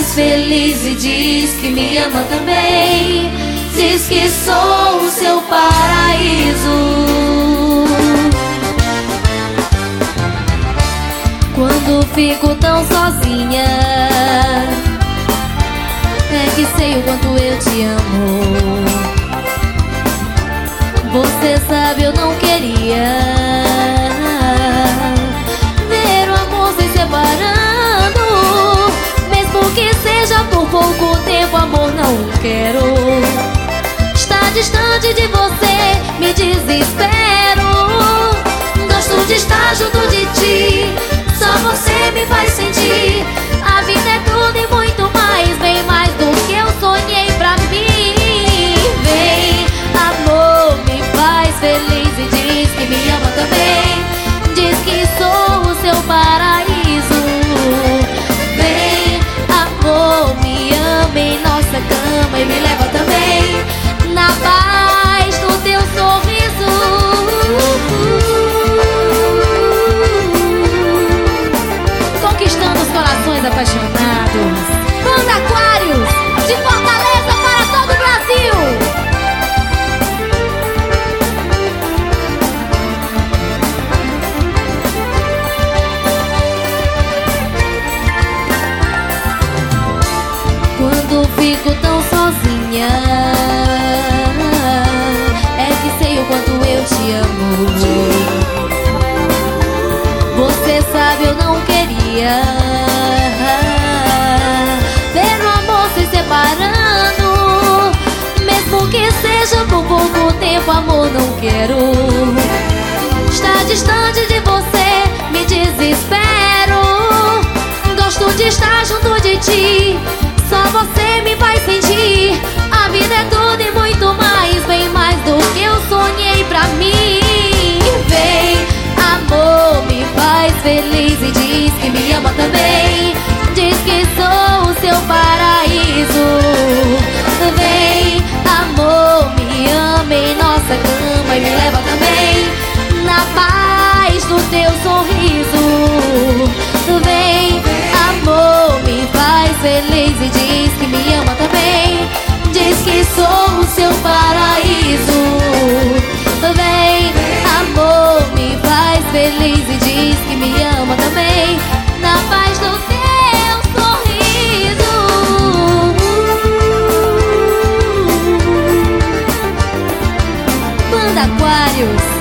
faz feliz e diz que me ama também. Diz que sou o seu paraíso. Quando fico tão sozinha, é que sei o quanto eu te amo. Você sabe, eu não queria ver o amor se separando. Mesmo que seja por pouco tempo, amor, não quero estar distante de você, me desespero. Gosto de estar junto de ti, só você me faz sentir. A vida é tudo e muito mais, bem mais do que eu sonhei pra mim. Vem, amor, me faz feliz e diz que me ama também. Diz que sou o seu paraíso. Vem, amor, me ama em nossa cama e me leva também na paz do teu sorriso. Conquistando os corações apaixonados. Banda Aquários, de Fortaleza para todo o Brasil. Quando fico tão sozinha, é que sei o quanto eu te amo. Você sabe, eu não queria ver o amor se separando. Mesmo que seja por pouco tempo, amor, não quero estar distante de você, me desespero. Gosto de estar junto de ti, só você me faz sentir. A vida é tudo e muito mais, bem mais do que eu sonhei pra mim. Vem, amor, me faz feliz e diz que me ama também. Diz que sou o seu paraíso. Vem, amor, me ama em nossa cama e me leva também na paz do teu sorriso. Vem, amor, me faz feliz e diz que me ama também. Diz que sou o seu paraíso. Vem, amor, me faz feliz e diz que me ama também na paz do teu sorriso. Banda Aquários.